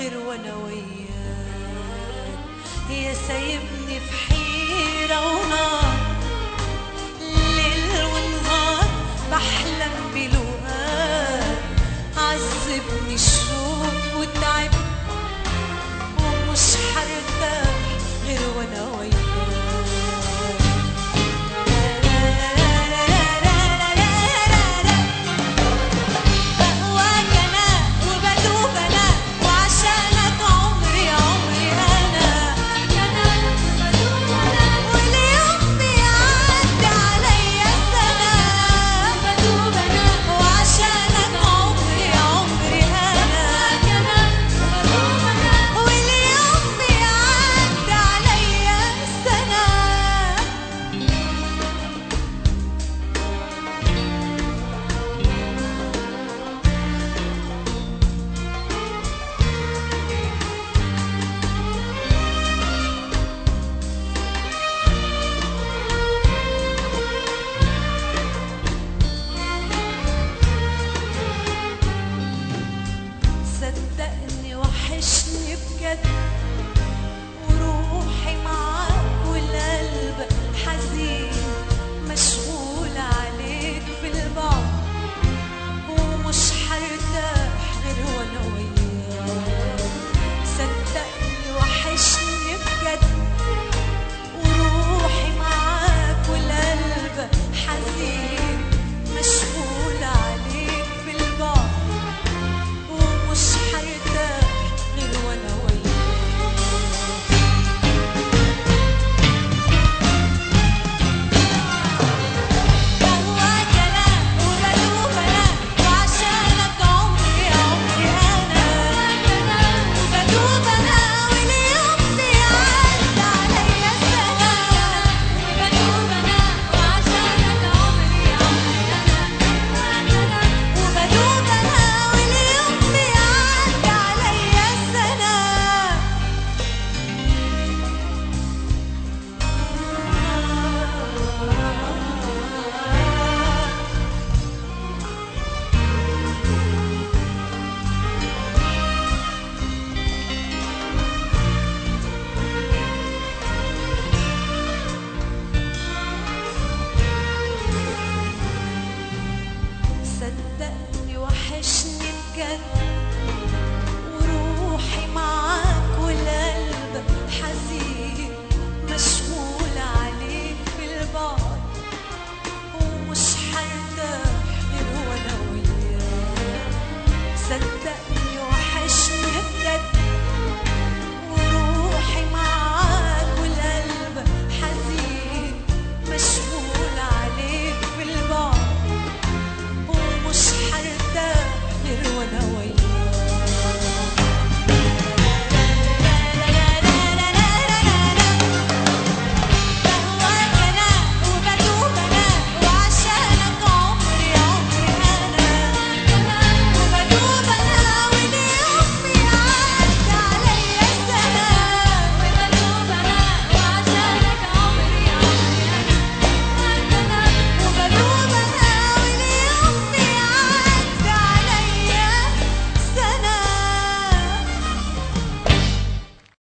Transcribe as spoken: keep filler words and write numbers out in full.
غير وانا وياك. يا سايبني في حيرة ونار، ليل ونهار بحلم بلقاك. عذبني الشوق وتعب ومش حرتاح غير وانا وياك. صدقني وحشني بجد، وروحي معاك والقلب حزين مشغول عليك في البعد، ومش حرتاح غير وانا وياك. صدقني وحشني بجد، وروحي معاك والقلب حزين مشغول عليك في البعد، مش حرتاح غير وانا وياك. بهواك انا وبدوب انا، وعشانك عمري عمري انا. وبدوب انا واليوم بيعدي عليا سنة. وبدوب انا وعشانك عمري عمري انا. وبدوب انا واليوم بيعدي عليا سنة. صدقني وحشني بجد،